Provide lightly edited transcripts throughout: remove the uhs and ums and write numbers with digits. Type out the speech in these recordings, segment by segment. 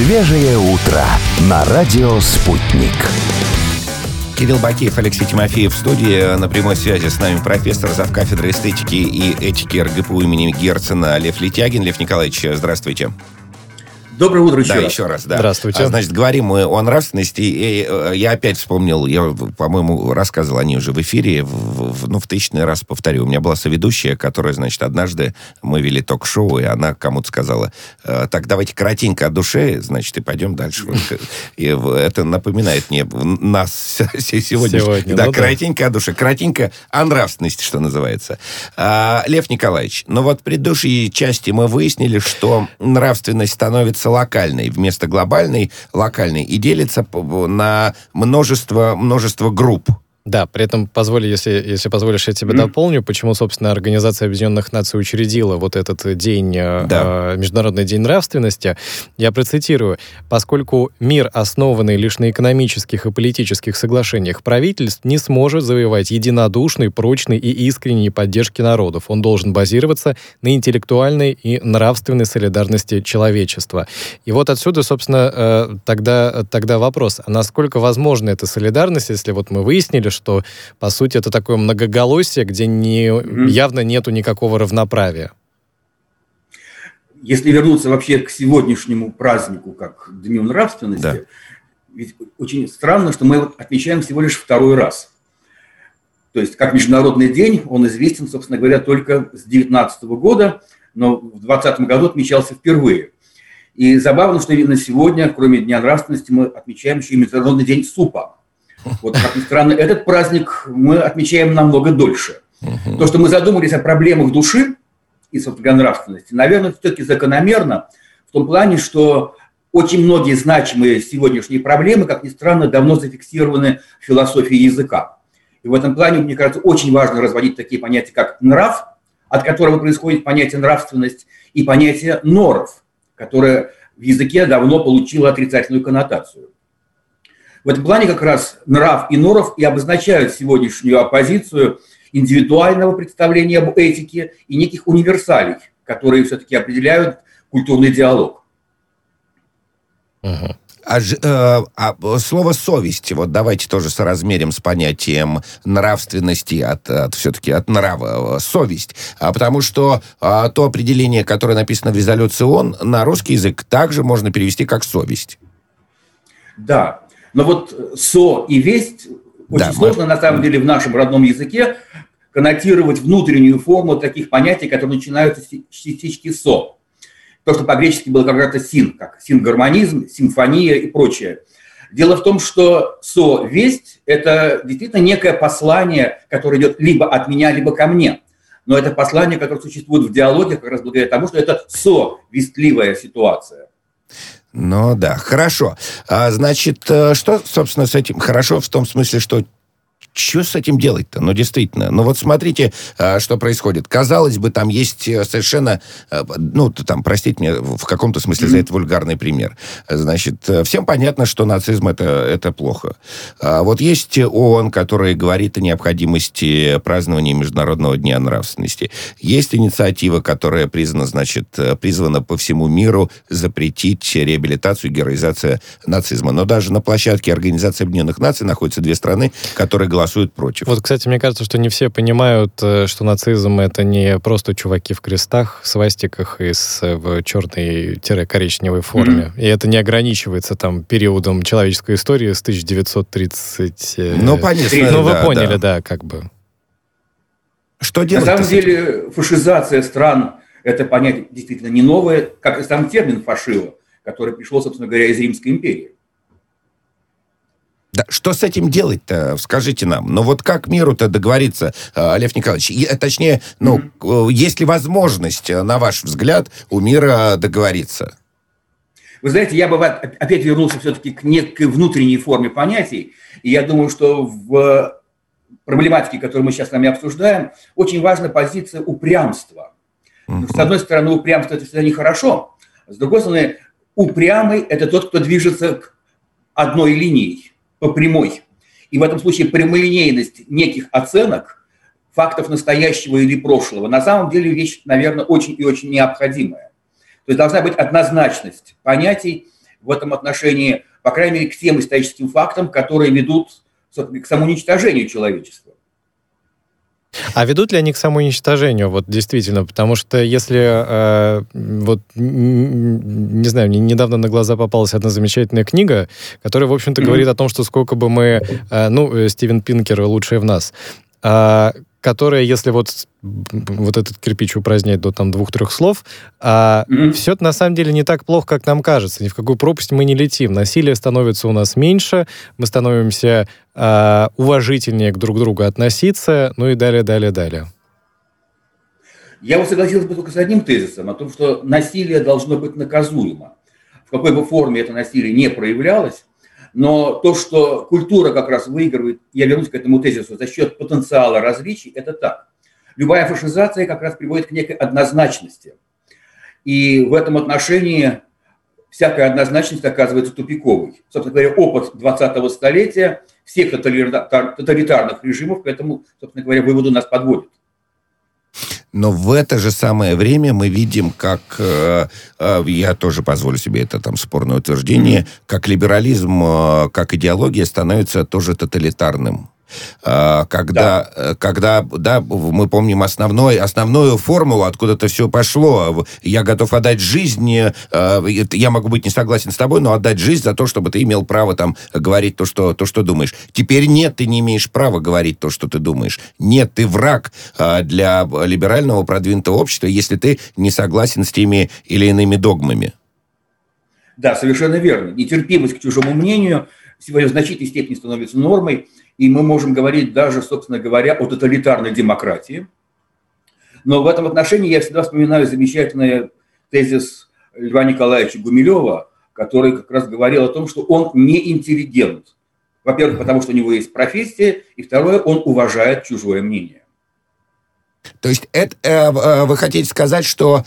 Свежее утро на радио «Спутник». Кирилл Бакеев, Алексей Тимофеев в студии. На прямой связи с нами профессор, завкафедры эстетики и этики РГПУ имени Герцена Лев Летягин. Лев Николаевич, здравствуйте. Доброе утро еще раз. Еще раз, да. Здравствуйте. Значит, говорим мы о нравственности. И я опять вспомнил, я, по-моему, рассказывал о ней уже в эфире, в 1000-й раз повторю. У меня была соведущая, которая, значит, однажды мы вели ток-шоу, и она кому-то сказала: так, давайте коротенько о душе, значит, и пойдем дальше. И это напоминает мне нас сегодня. Да, коротенько о душе, коротенько о нравственности, что называется. Лев Николаевич, ну вот в предыдущей части мы выяснили, что нравственность становится локальной вместо глобальной, локальной, и делится на множество групп. Да, при этом, если позволишь, я тебя дополню, почему, собственно, Организация Объединенных Наций учредила вот этот день, Международный день нравственности. Я процитирую: «Поскольку мир, основанный лишь на экономических и политических соглашениях правительств, не сможет завоевать единодушной, прочной и искренней поддержки народов. Он должен базироваться на интеллектуальной и нравственной солидарности человечества». И вот отсюда, собственно, тогда вопрос: а насколько возможна эта солидарность, если вот мы выяснили, что, по сути, это такое многоголосие, где явно нету никакого равноправия? Если вернуться вообще к сегодняшнему празднику, как Дню нравственности, да, ведь очень странно, что мы его отмечаем всего лишь второй раз. То есть, как Международный день, он известен, собственно говоря, только с 19 года, но в 2020 году отмечался впервые. И забавно, что именно сегодня, кроме Дня нравственности, мы отмечаем еще и Международный день супа. Вот, как ни странно, этот праздник мы отмечаем намного дольше. То, что мы задумались о проблемах души и, собственно, нравственности, наверное, все-таки закономерно в том плане, что очень многие значимые сегодняшние проблемы, как ни странно, давно зафиксированы в философии языка. И в этом плане, мне кажется, очень важно разводить такие понятия, как нрав, от которого происходит понятие нравственность, и понятие норов, которое в языке давно получило отрицательную коннотацию. В этом плане как раз нрав и норов и обозначают сегодняшнюю оппозицию индивидуального представления об этике и неких универсалей, которые все-таки определяют культурный диалог. Слово «совесть», вот давайте тоже соразмерим с понятием нравственности все-таки от нрава, совесть. Потому что то определение, которое написано в резолюции ООН, на русский язык также можно перевести как «совесть». Да. Но вот «со» и «весть» очень сложно, на самом деле, в нашем родном языке коннотировать внутреннюю форму таких понятий, которые начинаются с частички «со». То, что по-гречески было когда-то «син», как сингармонизм, симфония и прочее. Дело в том, что «со», «весть» – это действительно некое послание, которое идет либо от меня, либо ко мне. Но это послание, которое существует в диалоге, как раз благодаря тому, что это «со», вестливая ситуация. Ну да, хорошо. Значит, что, собственно, с этим хорошо в том смысле, что с этим делать-то? Ну, действительно. Ну, вот смотрите, что происходит. Казалось бы, там есть совершенно... простите меня, в каком-то смысле за это вульгарный пример. Значит, всем понятно, что нацизм это плохо. Вот есть ООН, который говорит о необходимости празднования Международного дня нравственности. Есть инициатива, которая призвана по всему миру запретить реабилитацию и героизацию нацизма. Но даже на площадке Организации Объединенных Наций находятся две страны, которые голосуют против. Вот, кстати, мне кажется, что не все понимают, что нацизм — это не просто чуваки в крестах, свастиках и в черной-коричневой форме. И это не ограничивается там периодом человеческой истории с 1930... Ну, понятно. Ну, вы поняли, да, как бы. Что делать? На самом деле, фашизация стран – это понятие действительно не новое, как и сам термин «фашио», который пришел, собственно говоря, из Римской империи. Да, что с этим делать-то, скажите нам? Ну вот как миру-то договориться, Лев Николаевич? Точнее, есть ли возможность, на ваш взгляд, у мира договориться? Вы знаете, я бы опять вернулся все-таки к некой внутренней форме понятий. И я думаю, что в проблематике, которую мы сейчас с вами обсуждаем, очень важна позиция упрямства. С одной стороны, упрямство – это всегда нехорошо. С другой стороны, упрямый – это тот, кто движется к одной линии, по прямой. И в этом случае прямолинейность неких оценок, фактов настоящего или прошлого, на самом деле вещь, наверное, очень и очень необходимая. То есть должна быть однозначность понятий, в этом отношении, по крайней мере, к тем историческим фактам, которые ведут к самоуничтожению человечества. А ведут ли они к самоуничтожению, вот действительно? Потому что если, вот, не знаю, мне недавно на глаза попалась одна замечательная книга, которая, в общем-то, говорит о том, что сколько бы мы, Стивен Пинкер «Лучшее в нас», которая, если вот этот кирпич упразднять до там 2-3 слов, все это на самом деле не так плохо, как нам кажется. Ни в какую пропасть мы не летим. Насилие становится у нас меньше, мы становимся уважительнее к друг другу относиться, ну и далее. Я вот согласился бы только с одним тезисом, о том, что насилие должно быть наказуемо. В какой бы форме это насилие не проявлялось, но то, что культура как раз выигрывает, я вернусь к этому тезису, за счет потенциала различий, это так. Любая фашизация как раз приводит к некой однозначности. И в этом отношении всякая однозначность оказывается тупиковой. Собственно говоря, опыт 20-го столетия всех тоталитарных режимов к этому, собственно говоря, выводу нас подводит. Но в это же самое время мы видим, как, я тоже позволю себе это там спорное утверждение, как либерализм, как идеология становится тоже тоталитарным. Когда, мы помним основную формулу, откуда это все пошло. Я готов отдать жизнь, я могу быть не согласен с тобой, но отдать жизнь за то, чтобы ты имел право там говорить то, что думаешь. Теперь нет, ты не имеешь права говорить то, что ты думаешь. Нет, ты враг для либерального продвинутого общества, если ты не согласен с теми или иными догмами. Да, совершенно верно. Нетерпимость к чужому мнению сегодня в значительной степени становится нормой, и мы можем говорить даже, собственно говоря, о тоталитарной демократии. Но в этом отношении я всегда вспоминаю замечательный тезис Льва Николаевича Гумилева, который как раз говорил о том, что он не интеллигент. Во-первых, потому что у него есть профессия, и второе, он уважает чужое мнение. То есть это, вы хотите сказать, что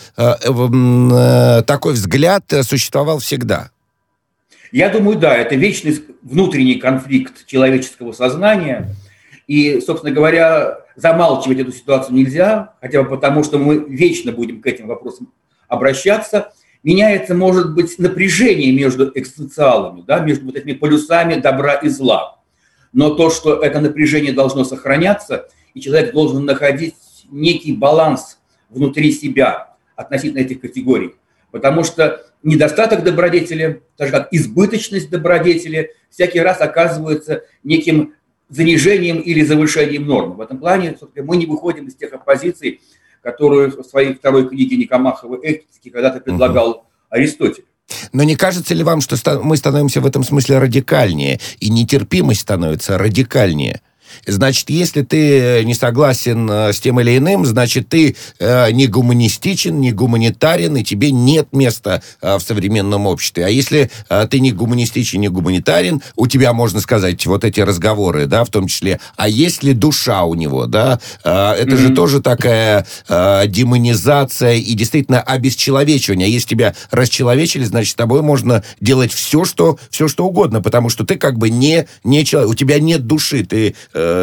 такой взгляд существовал всегда? Я думаю, да, это вечный внутренний конфликт человеческого сознания. И, собственно говоря, замалчивать эту ситуацию нельзя, хотя бы потому, что мы вечно будем к этим вопросам обращаться. Меняется, может быть, напряжение между экзистенциалами, да, между вот этими полюсами добра и зла. Но то, что это напряжение должно сохраняться, и человек должен находить некий баланс внутри себя относительно этих категорий. Потому что недостаток добродетели, так же как избыточность добродетели, всякий раз оказывается неким занижением или завышением нормы. В этом плане, собственно, мы не выходим из тех оппозиций, которые в своей второй книге Никомахова «Этики» когда-то предлагал Аристотель. Но не кажется ли вам, что мы становимся в этом смысле радикальнее, и нетерпимость становится радикальнее? Значит, если ты не согласен с тем или иным, значит, ты не гуманистичен, не гуманитарен, и тебе нет места в современном обществе. А если ты не гуманистичен, не гуманитарен, у тебя, можно сказать, вот эти разговоры, да, в том числе, а есть ли душа у него, да? Это же тоже такая демонизация и действительно обесчеловечивание. А если тебя расчеловечили, значит, с тобой можно делать все, что угодно, потому что ты как бы не человек, у тебя нет души, ты...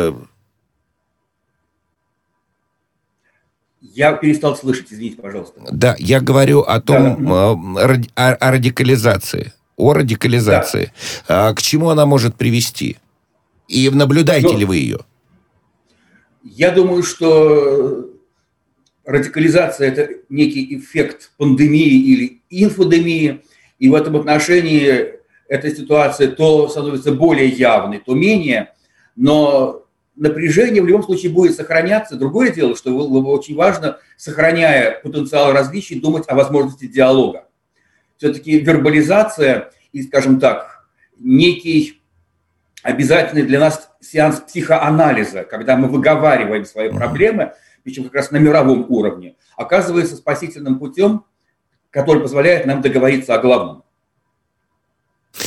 Я перестал слышать, извините, пожалуйста. Да, я говорю о том, о радикализации. О радикализации. Да. К чему она может привести? И наблюдаете ли вы ее? Я думаю, что радикализация – это некий эффект пандемии или инфодемии. И в этом отношении эта ситуация то становится более явной, то менее. Но напряжение в любом случае будет сохраняться. Другое дело, что очень важно, сохраняя потенциал различий, думать о возможности диалога. Все-таки вербализация и, скажем так, некий обязательный для нас сеанс психоанализа, когда мы выговариваем свои проблемы, причем как раз на мировом уровне, оказывается спасительным путем, который позволяет нам договориться о главном.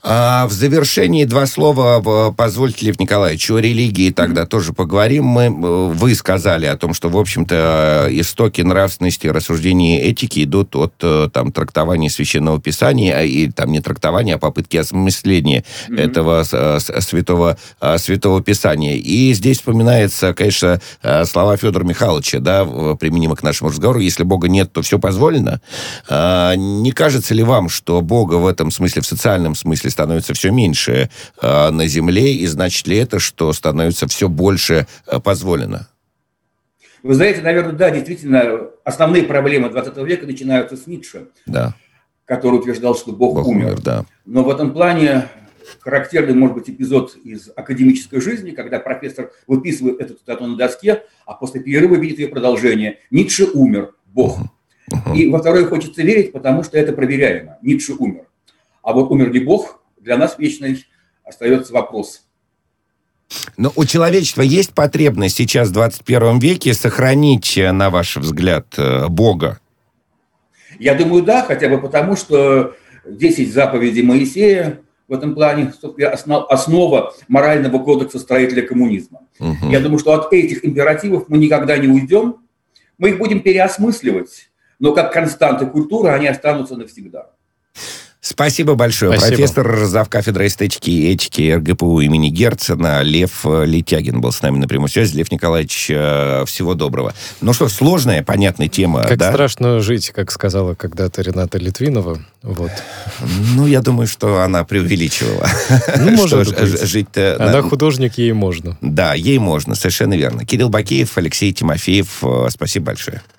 В завершении 2 слова, позвольте, Лев Николаевич, о религии тогда тоже поговорим. Вы сказали о том, что, в общем-то, истоки нравственности, рассуждения этики идут от там, трактования Священного Писания, и там не трактования, а попытки осмысления этого Святого Писания. И здесь вспоминается, конечно, слова Федора Михайловича, да, применимо к нашему разговору: если Бога нет, то все позволено. Не кажется ли вам, что Бога в этом смысле, в социальном смысле, становится все меньше на земле, и значит ли это, что становится все больше позволено? Вы знаете, наверное, да, действительно, основные проблемы 20 века начинаются с Ницше, да, который утверждал, что Бог умер. Да. Но в этом плане характерный, может быть, эпизод из академической жизни, когда профессор выписывает эту цитату на доске, а после перерыва видит ее продолжение. Ницше умер, Бог. И во второе хочется верить, потому что это проверяемо. Ницше умер. А вот умер ли Бог, для нас вечный остается вопрос. Но у человечества есть потребность сейчас в 21 веке сохранить, на ваш взгляд, Бога? Я думаю, да, хотя бы потому, что 10 заповедей Моисея в этом плане основа морального кодекса строителя коммунизма. Я думаю, что от этих императивов мы никогда не уйдем. Мы их будем переосмысливать, но как константы культуры они останутся навсегда. Спасибо большое. Спасибо. Профессор, завкафедры эстетики и этики РГПУ имени Герцена Лев Летягин был с нами на прямой связи. Лев Николаевич, всего доброго. Ну что, сложная, понятная тема, как да? страшно жить, как сказала когда-то Рената Литвинова. Вот. Ну, я думаю, что она преувеличивала. Ну, может быть. Жить-то... Она художник, ей можно. Да, ей можно, совершенно верно. Кирилл Бакеев, Алексей Тимофеев, спасибо большое.